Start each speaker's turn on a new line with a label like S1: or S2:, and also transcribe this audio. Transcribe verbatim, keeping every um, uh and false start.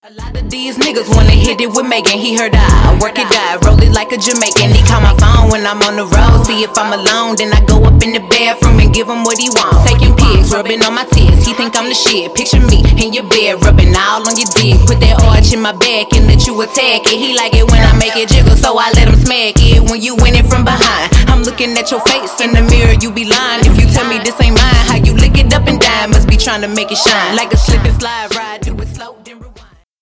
S1: A lot of these niggas wanna hit it with Megan. He heard I work it out, roll it like a Jamaican. He call my phone when I'm on the road. See if I'm alone, then I go up in the bathroom and give him what he wants. Taking pics, rubbing on my tits. He think I'm the shit. Picture me in your bed, rubbing all on your dick. Put that arch in my back and let you attack it. He like it when I make it jiggle, so I let him smack it. When you win it from behind, I'm looking at your face in the mirror. You be lying if you tell me this ain't mine. How you lick it up and down, must be trying to make it shine like a slip and slide ride. Do it slow.